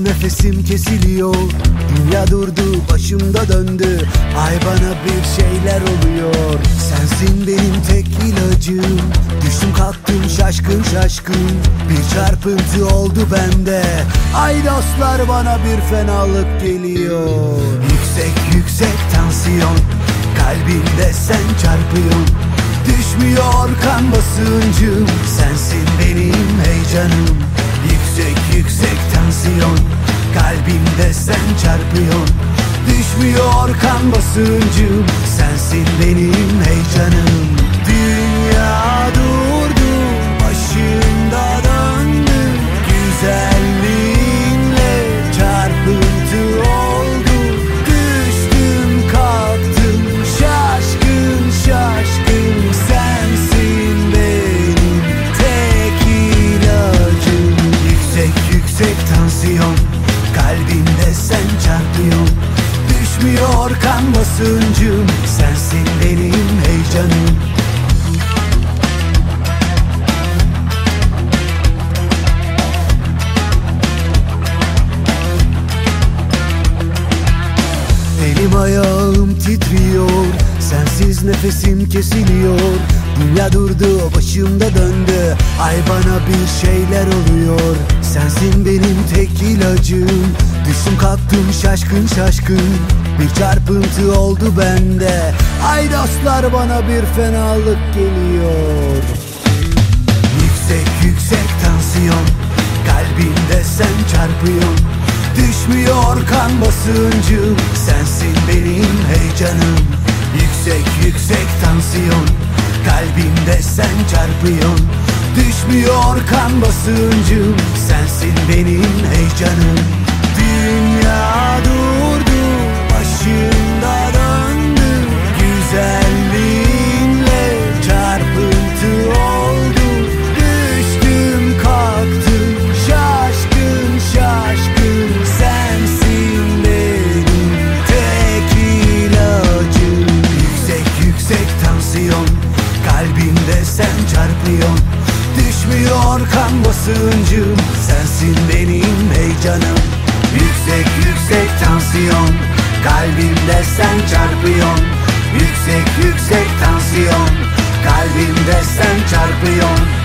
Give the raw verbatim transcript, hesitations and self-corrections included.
nefesim kesiliyor. Dünya durdu, başımda döndü. Ay bana bir şeyler oluyor. Sensin benim tek ilacım. Düştüm kalktım şaşkın şaşkın. Bir çarpıntı oldu bende. Ay dostlar, bana bir fenalık geliyor. Yüksek yüksek tansiyon, kalbimde sen çarpıyorsun. Düşmüyor kan basıncım, sensin benim heyecanım. Yüksek yüksek tansiyon, kalbimde sen çarpıyorsun. Düşmüyor kan basıncım, sensin benim heyecanım. Dünya durdu, başında döndü. Güzelliğinle çarpıntı oldu. Düştüm kalktım şaşkın şaşkın. Sensin benim tek ilacım. Yüksek yüksek tansiyon, kalbimde sen çarpıyorsun. Düşmüyor kan basıncım, sensin benim heyecanım. Elim ayağım titriyor, sensiz nefesim kesiliyor. Dünya durdu, başımda döndü. Ay bana bir şeyler oluyor. Sensin benim tek ilacım. Düştüm kalktım şaşkın şaşkın. Bir çarpıntı oldu bende. Ay dostlar, bana bir fenalık geliyor. Yüksek yüksek tansiyon, kalbimde sen çarpıyorsun. Düşmüyor kan basıncım, sensin benim heyecanım. Yüksek yüksek tansiyon, kalbimde sen çarpıyorsun. Düşmüyor kan basıncım, sensin benim heyecanım. Dünya durdu, başında döndü. Güzelliğinle çarpıntı oldu. Düştüm kalktım şaşkın şaşkın. Sensin benim tek ilacım. Yüksek yüksek tansiyon, kalbimde sen çarpıyorsun. Düşmüyor kan basıncım, sensin benim heyecanım. Yüksek yüksek tansiyon, kalbimde sen çarpıyorsun. Yüksek yüksek tansiyon, kalbimde sen çarpıyorsun.